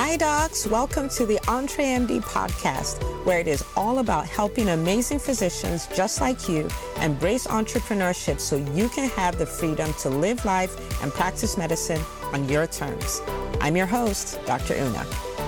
Hi, docs. Welcome to the EntreMD podcast, where it is all about helping amazing physicians just like you embrace entrepreneurship so you can have the freedom to live life and practice medicine on your terms. I'm your host, Dr. Una.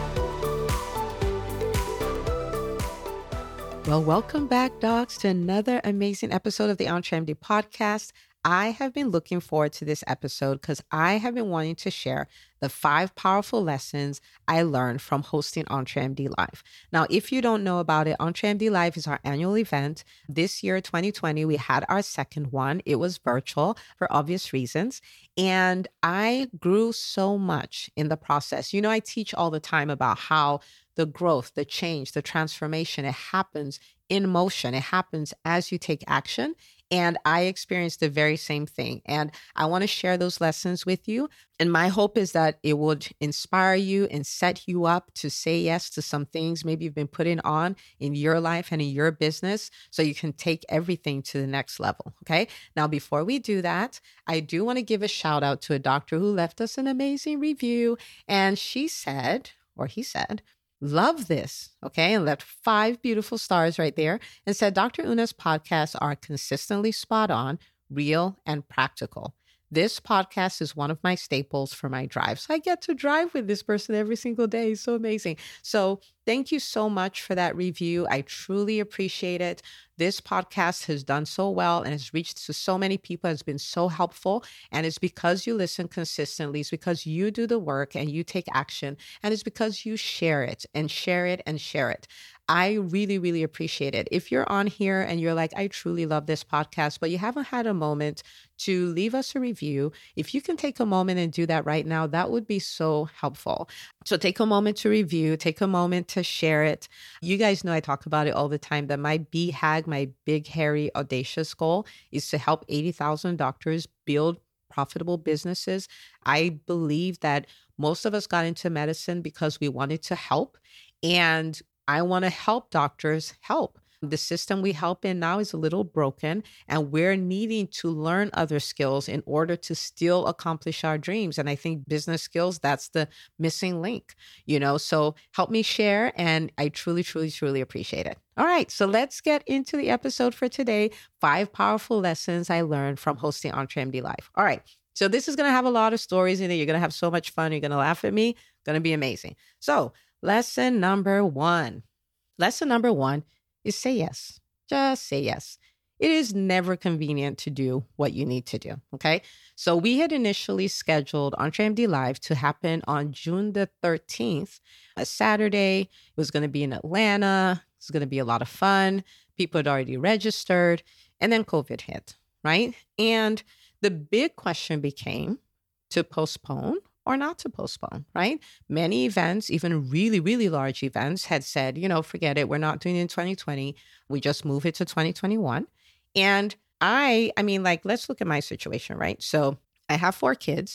Well, welcome back, docs, to another amazing episode of the EntreMD podcast. I have been looking forward to this episode because I have been wanting to share the 5 powerful lessons I learned from hosting EntreMD Live. Now, if you don't know about it, EntreMD Live is our annual event. This year, 2020, we had our second one. It was virtual for obvious reasons. And I grew so much in the process. You know, I teach all the time about how the growth, the change, the transformation, it happens in motion. It happens as you take action. And I experienced the very same thing. And I want to share those lessons with you. And my hope is that it would inspire you and set you up to say yes to some things maybe you've been putting on in your life and in your business so you can take everything to the next level. Okay. Now, before we do that, I do want to give a shout out to a doctor who left us an amazing review. And she said, or he said, love this, okay? And left 5 beautiful stars right there and said, Dr. Una's podcasts are consistently spot on, real, and practical. This podcast is one of my staples for my drive. So I get to drive with this person every single day. It's so amazing. So thank you so much for that review. I truly appreciate it. This podcast has done so well and has reached to so many people. It's been so helpful. And it's because you listen consistently. It's because you do the work and you take action. And it's because you share it and share it and share it. I really, really appreciate it. If you're on here and you're like, I truly love this podcast, but you haven't had a moment to leave us a review, if you can take a moment and do that right now, that would be so helpful. So take a moment to review, take a moment to share it. You guys know I talk about it all the time that my BHAG, my big, hairy, audacious goal is to help 80,000 doctors build profitable businesses. I believe that most of us got into medicine because we wanted to help, and I want to help doctors help. The system we help in now is a little broken, and we're needing to learn other skills in order to still accomplish our dreams. And I think business skills, that's the missing link, so help me share. And I truly, truly, truly appreciate it. All right. So let's get into the episode for today. 5 powerful lessons I learned from hosting EntreMD Live. All right. So this is going to have a lot of stories in it. You're going to have so much fun. You're going to laugh at me. Going to be amazing. So lesson number 1. Lesson number 1 is say yes. Just say yes. It is never convenient to do what you need to do. Okay. So we had initially scheduled EntreMD Live to happen on June the 13th, a Saturday. It was going to be in Atlanta. It's going to be a lot of fun. People had already registered, and then COVID hit, right? And the big question became to postpone or not to postpone, right? Many events, even really, really large events, had said, forget it. We're not doing it in 2020. We just move it to 2021. And I mean, let's look at my situation, right? So I have 4 kids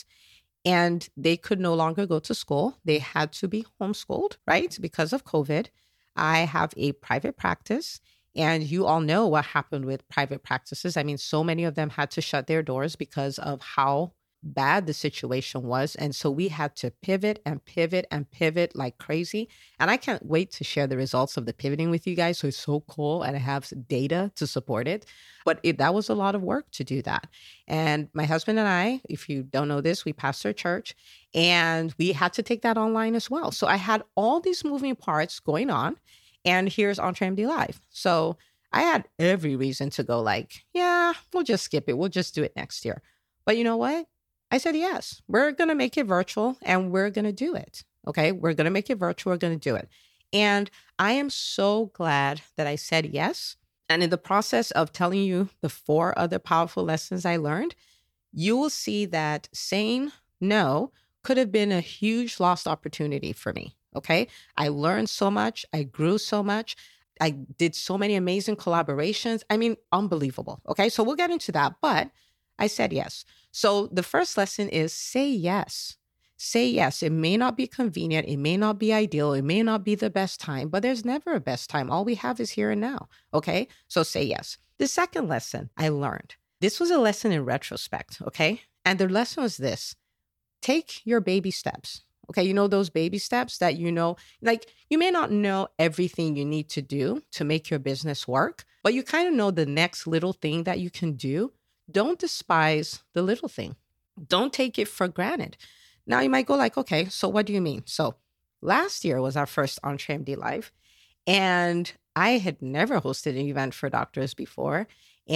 and they could no longer go to school. They had to be homeschooled, right? Because of COVID. I have a private practice. And you all know what happened with private practices. I mean, so many of them had to shut their doors because of how bad the situation was. And so we had to pivot and pivot and pivot like crazy. And I can't wait to share the results of the pivoting with you guys. So it's so cool. And I have data to support it. But that was a lot of work to do that. And my husband and I, if you don't know this, we pastor a church and we had to take that online as well. So I had all these moving parts going on. And here's EntreMD Live. So I had every reason to go yeah, we'll just skip it. We'll just do it next year. But you know what? I said, yes, we're going to make it virtual and we're going to do it. Okay. We're going to make it virtual. We're going to do it. And I am so glad that I said yes. And in the process of telling you the 4 other powerful lessons I learned, you will see that saying no could have been a huge lost opportunity for me. Okay. I learned so much. I grew so much. I did so many amazing collaborations. I mean, unbelievable. Okay. So we'll get into that, but I said yes. So the first lesson is say yes. Say yes. It may not be convenient. It may not be ideal. It may not be the best time, but there's never a best time. All we have is here and now. Okay. So say yes. The second lesson I learned, this was a lesson in retrospect. Okay. And the lesson was this: take your baby steps. Okay, you know those baby steps that like you may not know everything you need to do to make your business work, but you kind of know the next little thing that you can do. Don't despise the little thing. Don't take it for granted. Now you might go like, okay, so what do you mean? So last year was our first EntreMD Live, and I had never hosted an event for doctors before.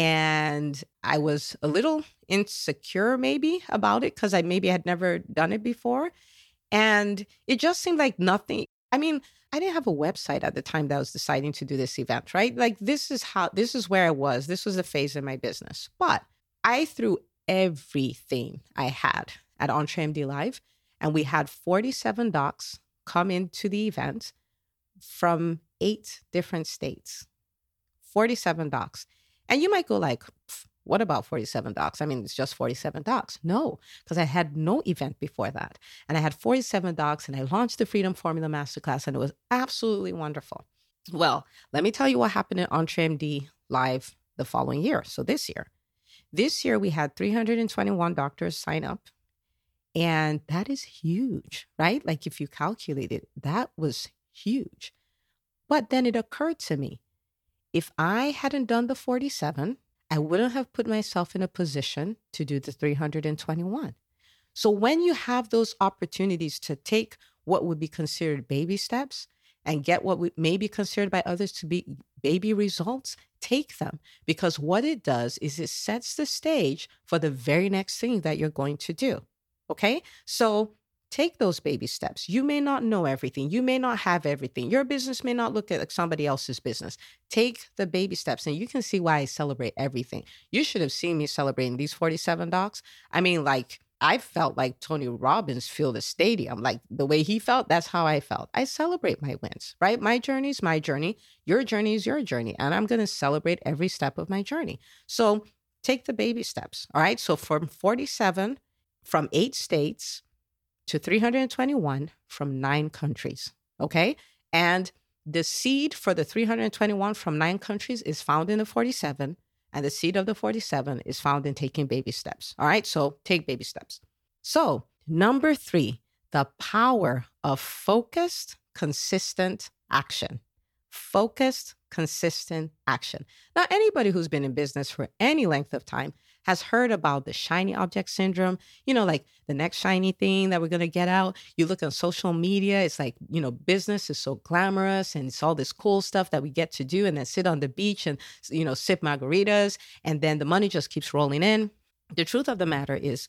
And I was a little insecure maybe about it because I maybe had never done it before. And it just seemed like nothing. I mean, I didn't have a website at the time that I was deciding to do this event, right? Like this is where I was. This was a phase in my business. But I threw everything I had at EntreMD Live, and we had 47 docs come into the event from 8 different states. 47 docs. And you might go like, what about 47 docs? I mean, it's just 47 docs. No, because I had no event before that. And I had 47 docs, and I launched the Freedom Formula Masterclass, and it was absolutely wonderful. Well, let me tell you what happened at EntreMD Live the following year. So this year we had 321 doctors sign up. And that is huge, right? Like if you calculate it, that was huge. But then it occurred to me, if I hadn't done the 47, I wouldn't have put myself in a position to do the 321. So when you have those opportunities to take what would be considered baby steps and get what may be considered by others to be baby results, take them. Because what it does is it sets the stage for the very next thing that you're going to do. Okay? So take those baby steps. You may not know everything. You may not have everything. Your business may not look like somebody else's business. Take the baby steps, and you can see why I celebrate everything. You should have seen me celebrating these 47 docs. I mean, like, I felt like Tony Robbins filled the stadium. Like the way he felt, that's how I felt. I celebrate my wins, right? My journey is my journey. Your journey is your journey. And I'm going to celebrate every step of my journey. So take the baby steps. All right. So from 47, from 8 states, to 321 from 9 countries, okay? And the seed for the 321 from 9 countries is found in the 47, and the seed of the 47 is found in taking baby steps, all right? So take baby steps. So number 3, the power of focused, consistent action. Focused, consistent action. Now, anybody who's been in business for any length of time has heard about the shiny object syndrome, like the next shiny thing that we're going to get out. You look on social media, it's like, business is so glamorous and it's all this cool stuff that we get to do and then sit on the beach and, sip margaritas, and then the money just keeps rolling in. The truth of the matter is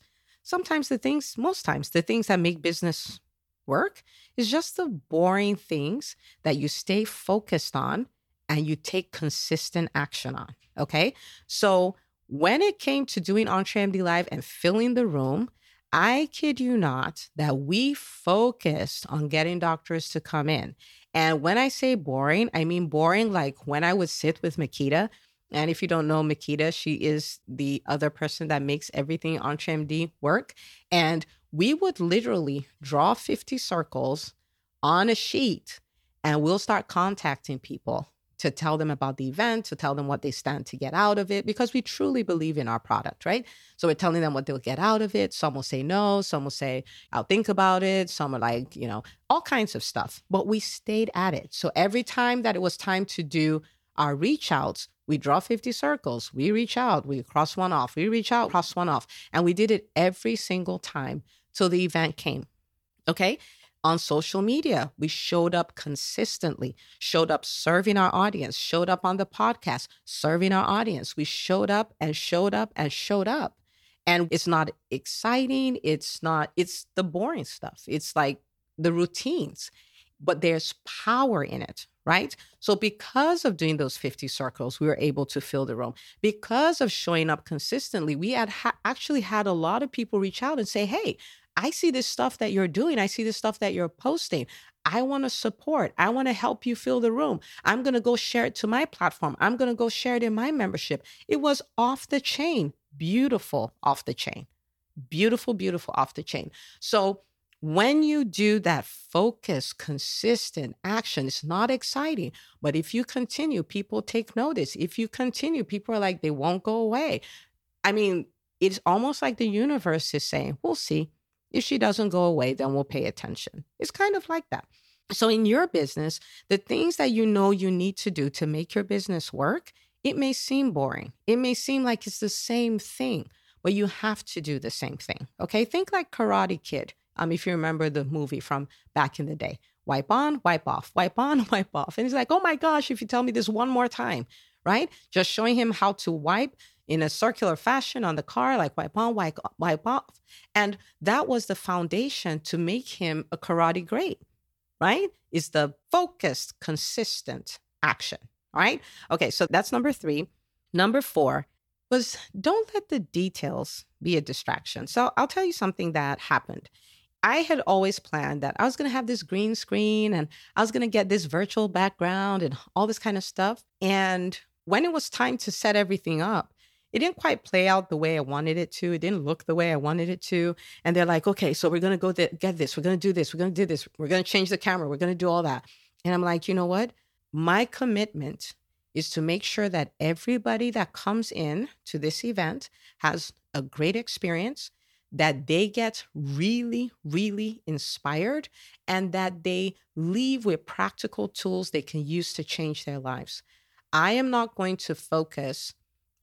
most times the things that make business work is just the boring things that you stay focused on and you take consistent action on. Okay. So when it came to doing EntreMD Live and filling the room, I kid you not that we focused on getting doctors to come in. And when I say boring, I mean boring like when I would sit with Makita. And if you don't know Makita, she is the other person that makes everything EntreMD work. And we would literally draw 50 circles on a sheet, and we'll start contacting people to tell them about the event, to tell them what they stand to get out of it, because we truly believe in our product, right? So we're telling them what they'll get out of it. Some will say no. Some will say, I'll think about it. Some are like, all kinds of stuff. But we stayed at it. So every time that it was time to do our reach outs, we draw 50 circles. We reach out. We cross one off. We reach out, cross one off. And we did it every single time till the event came. Okay? On social media, we showed up consistently, showed up serving our audience, showed up on the podcast, serving our audience. We showed up and showed up and showed up. And it's not exciting. It's the boring stuff. It's like the routines, but there's power in it, right? So because of doing those 50 circles, we were able to fill the room. Because of showing up consistently, we actually had a lot of people reach out and say, hey, I see this stuff that you're doing. I see this stuff that you're posting. I want to support. I want to help you fill the room. I'm going to go share it to my platform. I'm going to go share it in my membership. It was off the chain. Beautiful off the chain. Beautiful, beautiful off the chain. So when you do that focused, consistent action, it's not exciting. But if you continue, people take notice. If you continue, people are like, they won't go away. I mean, it's almost like the universe is saying, we'll see. If she doesn't go away, then we'll pay attention. It's kind of like that. So in your business, the things that you know you need to do to make your business work, it may seem boring. It may seem like it's the same thing, but you have to do the same thing. Okay. Think like Karate Kid. If you remember the movie from back in the day, wipe on, wipe off, wipe on, wipe off. And he's like, oh my gosh, if you tell me this one more time, right? Just showing him how to wipe in a circular fashion on the car, like wipe on, wipe off. And that was the foundation to make him a karate great, right? Is the focused, consistent action. All right. Okay. So that's number 3. Number 4 was don't let the details be a distraction. So I'll tell you something that happened. I had always planned that I was going to have this green screen and I was going to get this virtual background and all this kind of stuff. And when it was time to set everything up, it didn't quite play out the way I wanted it to. It didn't look the way I wanted it to. And they're like, okay, so we're going to go get this. We're going to do this. We're going to do this. We're going to change the camera. We're going to do all that. And I'm like, you know what? My commitment is to make sure that everybody that comes in to this event has a great experience, that they get really, really inspired, and that they leave with practical tools they can use to change their lives. I am not going to focus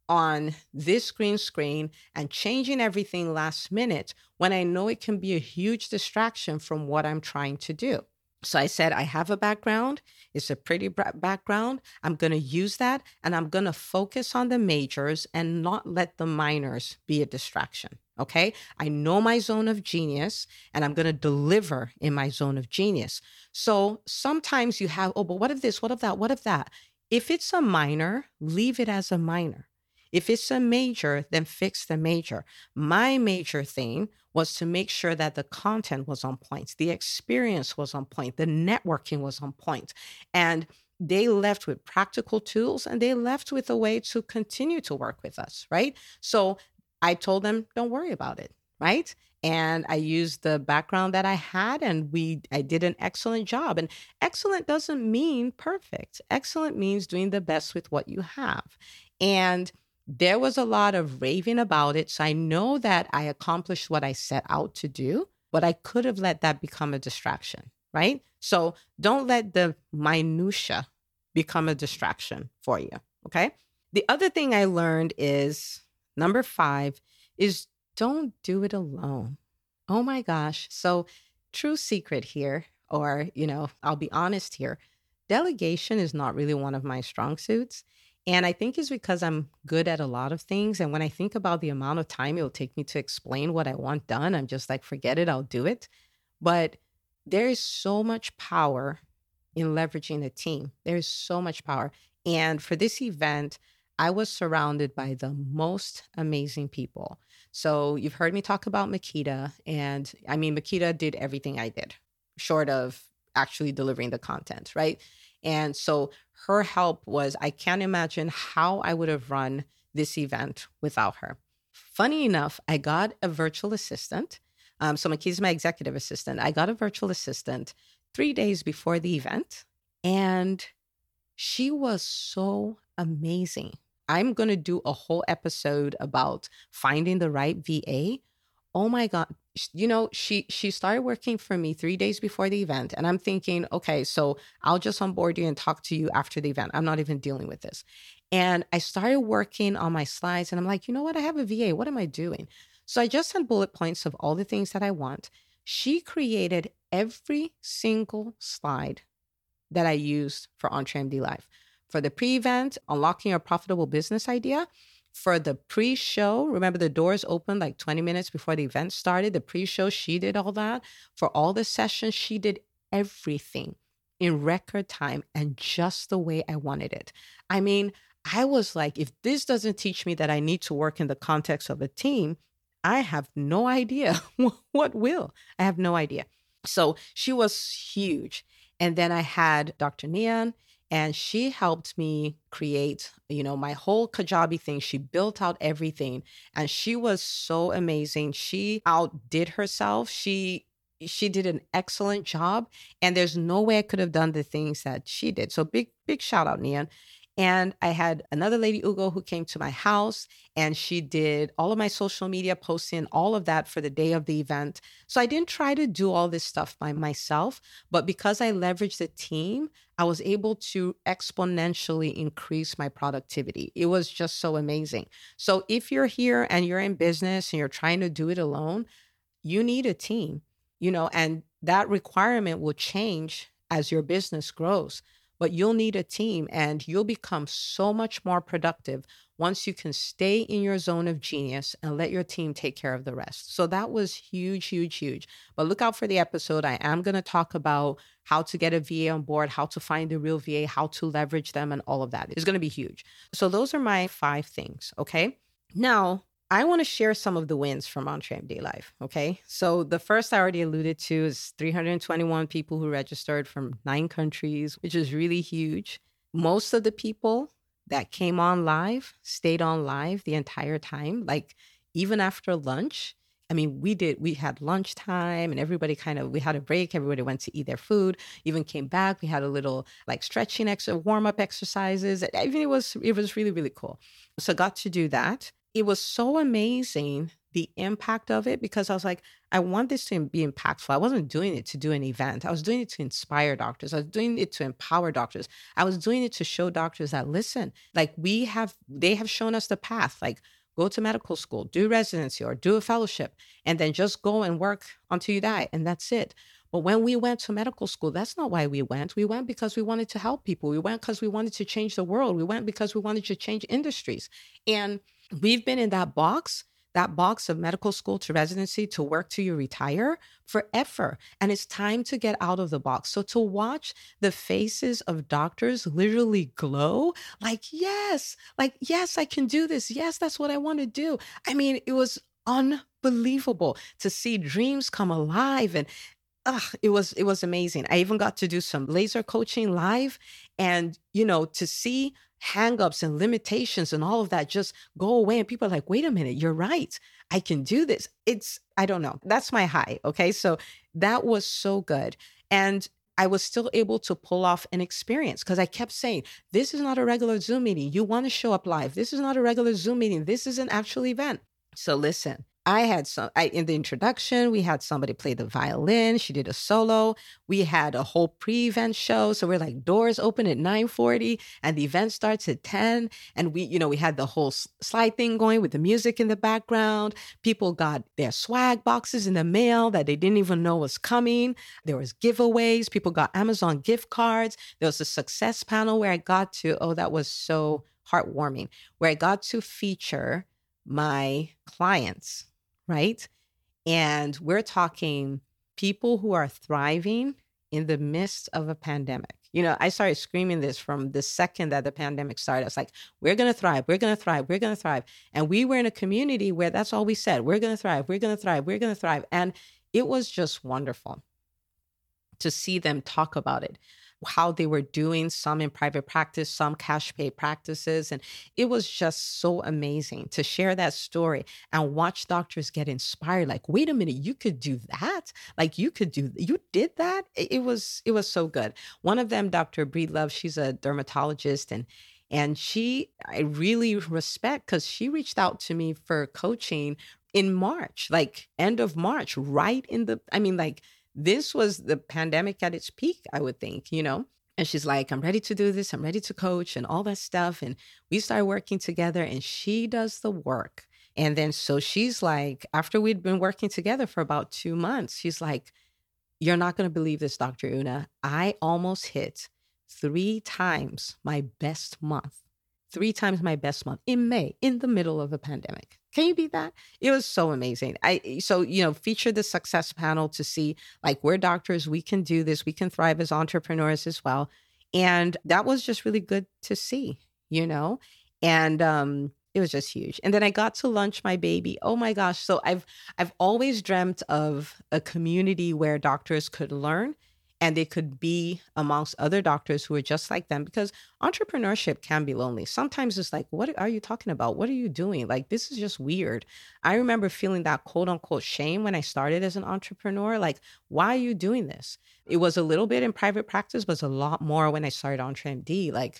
on this green screen and changing everything last minute when I know it can be a huge distraction from what I'm trying to do. So I said, I have a background. It's a pretty background. I'm going to use that, and I'm going to focus on the majors and not let the minors be a distraction. Okay. I know my zone of genius, and I'm going to deliver in my zone of genius. So sometimes you have, oh, but what if this? What if that? What if that? If it's a minor, leave it as a minor. If it's a major, then fix the major. My major thing was to make sure that the content was on point, the experience was on point, the networking was on point. And they left with practical tools, and they left with a way to continue to work with us, right? So I told them, don't worry about it, right? And I used the background that I had, and I did an excellent job. And excellent doesn't mean perfect. Excellent means doing the best with what you have. And there was a lot of raving about it. So I know that I accomplished what I set out to do, but I could have let that become a distraction, right? So don't let the minutia become a distraction for you, okay? The other thing I learned is, number 5, is don't do it alone. Oh my gosh. So true secret here, or, I'll be honest here, delegation is not really one of my strong suits. And I think it's because I'm good at a lot of things. And when I think about the amount of time it will take me to explain what I want done, I'm just like, forget it, I'll do it. But there is so much power in leveraging a team. There is so much power. And for this event, I was surrounded by the most amazing people. So you've heard me talk about Makita. And I mean, Makita did everything I did, short of actually delivering the content, right? And so her help was, I can't imagine how I would have run this event without her. Funny enough, I got a virtual assistant. So Makita's my executive assistant. I got a virtual assistant 3 days before the event, and she was so amazing. I'm going to do a whole episode about finding the right VA. Oh my God. She started working for me 3 days before the event. And I'm thinking, okay, so I'll just onboard you and talk to you after the event. I'm not even dealing with this. And I started working on my slides, and I'm like, you know what? I have a VA. What am I doing? So I just had bullet points of all the things that I want. She created every single slide that I used for EntreMD Live. For the pre-event, unlocking a profitable business idea. For the pre-show, remember the doors opened like 20 minutes before the event started. The pre-show, she did all that. For all the sessions, she did everything in record time and just the way I wanted it. I mean, I was like, if this doesn't teach me that I need to work in the context of a team, I have no idea what will. I have no idea. So she was huge. And then I had Dr. Nian, and she helped me create, my whole Kajabi thing. She built out everything, and she was so amazing. She outdid herself. She did an excellent job, and there's no way I could have done the things that she did. So big shout out, Nian. And I had another lady, Ugo, who came to my house and she did all of my social media posting, all of that for the day of the event. So I didn't try to do all this stuff by myself, but because I leveraged the team, I was able to exponentially increase my productivity. It was just so amazing. So if you're here and you're in business and you're trying to do it alone, you need a team, and that requirement will change as your business grows. But you'll need a team and you'll become so much more productive once you can stay in your zone of genius and let your team take care of the rest. So that was huge, huge, huge. But look out for the episode. I am going to talk about how to get a VA on board, how to find the real VA, how to leverage them, and all of that. It's going to be huge. So those are my 5 things. Okay. Now, I want to share some of the wins from EntreMD Live. Okay. So the first I already alluded to is 321 people who registered from 9 countries, which is really huge. Most of the people that came on live stayed on live the entire time. Like even after lunch, I mean, we had lunchtime and everybody we had a break. Everybody went to eat their food, even came back. We had a little like stretching warm-up exercises. Even it was really, really cool. So got to do that. It was so amazing, the impact of it, because I was like, I want this to be impactful. I wasn't doing it to do an event. I was doing it to inspire doctors. I was doing it to empower doctors. I was doing it to show doctors that, listen, like they have shown us the path, like go to medical school, do residency or do a fellowship, and then just go and work until you die. And that's it. But when we went to medical school, that's not why we went. We went because we wanted to help people. We went because we wanted to change the world. We went because we wanted to change industries. And we've been in that box of medical school to residency to work till you retire forever. And it's time to get out of the box. So to watch the faces of doctors literally glow, yes, I can do this. Yes, that's what I want to do. I mean, it was unbelievable to see dreams come alive, and it was amazing. I even got to do some laser coaching live, and to see hangups and limitations and all of that just go away. And people are like, wait a minute, you're right. I can do this. I don't know. That's my high. Okay. So that was so good. And I was still able to pull off an experience because I kept saying, this is not a regular Zoom meeting. You want to show up live. This is not a regular Zoom meeting. This is an actual event. So listen, in the introduction, we had somebody play the violin. She did a solo. We had a whole pre-event show. So we're like, doors open at 9:40 and the event starts at 10. And we had the whole slide thing going with the music in the background. People got their swag boxes in the mail that they didn't even know was coming. There was giveaways. People got Amazon gift cards. There was a success panel where I got to, that was so heartwarming, where I got to feature my clients, right? And we're talking people who are thriving in the midst of a pandemic. I started screaming this from the second that the pandemic started. I was like, we're going to thrive. We're going to thrive. We're going to thrive. And we were in a community where that's all we said. We're going to thrive. We're going to thrive. We're going to thrive. And it was just wonderful to see them talk about it, how they were doing, some in private practice, some cash pay practices. And it was just so amazing to share that story and watch doctors get inspired. Like, wait a minute, you could do that? Like you did that? It was so good. One of them, Dr. Breedlove, she's a dermatologist, and I really respect because she reached out to me for coaching in March, like end of March, right this was the pandemic at its peak, I would think, And she's like, I'm ready to do this. I'm ready to coach and all that stuff. And we started working together and she does the work. And then so she's like, after we'd been working together for about 2 months, she's like, you're not going to believe this, Dr. Una. I almost hit 3 times my best month. 3 times my best month in May, in the middle of a pandemic. Can you beat that? It was so amazing. Featured the success panel to see, like, we're doctors, we can do this, we can thrive as entrepreneurs as well. And that was just really good to see, and it was just huge. And then I got to launch my baby. Oh my gosh. So I've always dreamt of a community where doctors could learn and they could be amongst other doctors who are just like them, because entrepreneurship can be lonely. Sometimes it's like, what are you talking about? What are you doing? Like, this is just weird. I remember feeling that quote unquote shame when I started as an entrepreneur. Like, why are you doing this? It was a little bit in private practice, but it's a lot more when I started EntreMD. Like,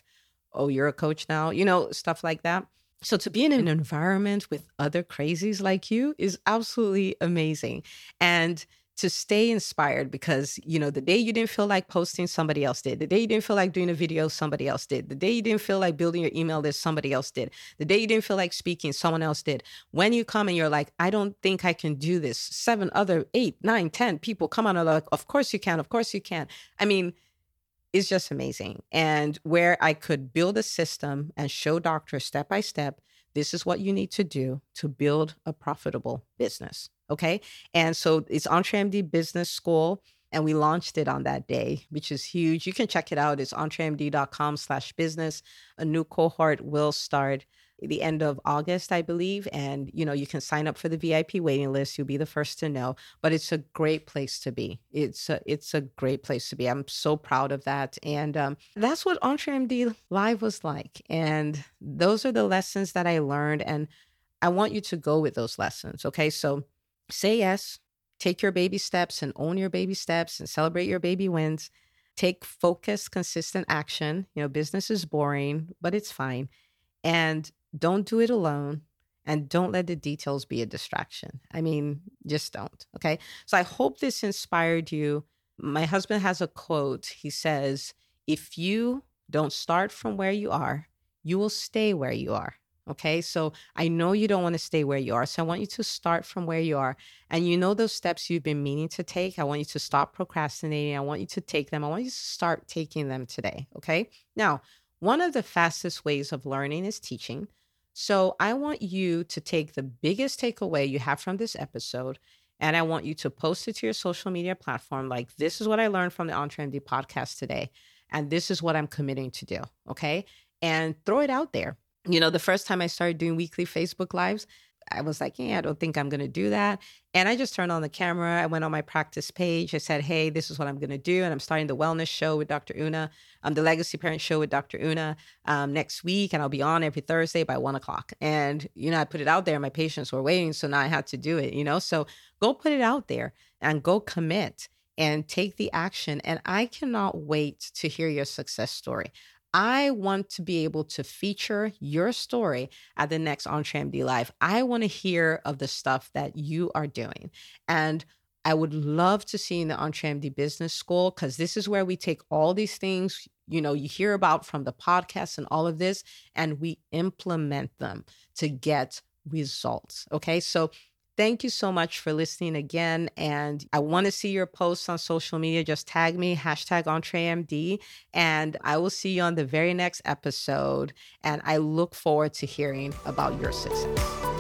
oh, you're a coach now, you know, stuff like that. So to be in an environment with other crazies like you is absolutely amazing. And to stay inspired because, you know, the day you didn't feel like posting, somebody else did. The day you didn't feel like doing a video, somebody else did. The day you didn't feel like building your email list, somebody else did. The day you didn't feel like speaking, someone else did. When you come and you're like, I don't think I can do this, 7 other 8, 9, 10 people come on and are like, of course you can. Of course you can. I mean, it's just amazing. And where I could build a system and show doctors step by step, this is what you need to do to build a profitable business. Okay. And so it's EntreMD Business School. And we launched it on that day, which is huge. You can check it out. It's entremd.com/business. A new cohort will start at the end of August, I believe. And, you know, you can sign up for the VIP waiting list. You'll be the first to know, but it's a great place to be. It's a great place to be. I'm so proud of that. And that's what EntreMD Live was like. And those are the lessons that I learned. And I want you to go with those lessons. Okay. So say yes, take your baby steps and own your baby steps and celebrate your baby wins. Take focused, consistent action. You know, business is boring, but it's fine. And don't do it alone, and don't let the details be a distraction. I mean, just don't. Okay. So I hope this inspired you. My husband has a quote. He says, if you don't start from where you are, you will stay where you are. Okay. So I know you don't want to stay where you are. So I want you to start from where you are. And you know, those steps you've been meaning to take, I want you to stop procrastinating. I want you to take them. I want you to start taking them today. Okay. Now, one of the fastest ways of learning is teaching. So I want you to take the biggest takeaway you have from this episode, and I want you to post it to your social media platform. Like, this is what I learned from the EntreMD podcast today, and this is what I'm committing to do. Okay. And throw it out there. You know, the first time I started doing weekly Facebook Lives, I was like, I don't think I'm going to do that. And I just turned on the camera. I went on my practice page. I said, hey, this is what I'm going to do. And I'm starting the wellness show with Dr. Una, the Legacy Parent show with Dr. Una next week. And I'll be on every Thursday by 1:00. And, you know, I put it out there. My patients were waiting. So now I had to do it, you know. So go put it out there and go commit and take the action. And I cannot wait to hear your success story. I want to be able to feature your story at the next EntreMD Live. I want to hear of the stuff that you are doing. And I would love to see you in the EntreMD Business School, because this is where we take all these things, you know, you hear about from the podcast and all of this, and we implement them to get results. Okay. So thank you so much for listening again. And I want to see your posts on social media. Just tag me, #EntreMD, and I will see you on the very next episode. And I look forward to hearing about your success.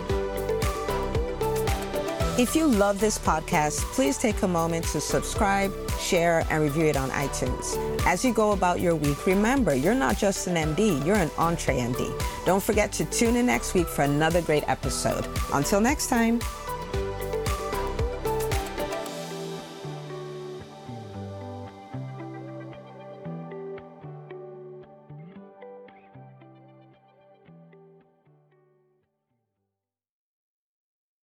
If you love this podcast, please take a moment to subscribe, share, and review it on iTunes. As you go about your week, remember, you're not just an MD, you're an EntreMD. Don't forget to tune in next week for another great episode. Until next time.